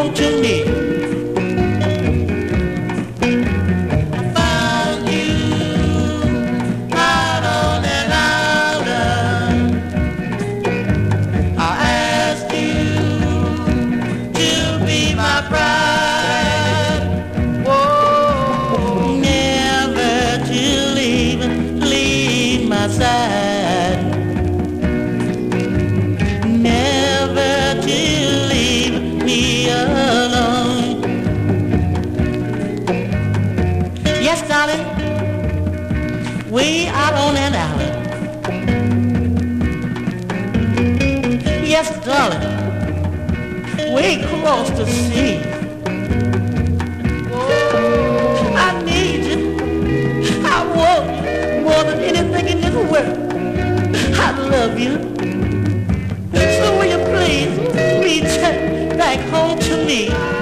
home to me. I found you out on an island. I asked you to be my bride. Whoa, never to leave my side. Never to leave me alone. Yes, darling, way out on an island. Yes, darling, way across the sea. Oh, I need you, I want you more than anything in this world. I love you. So will you please return back home to me?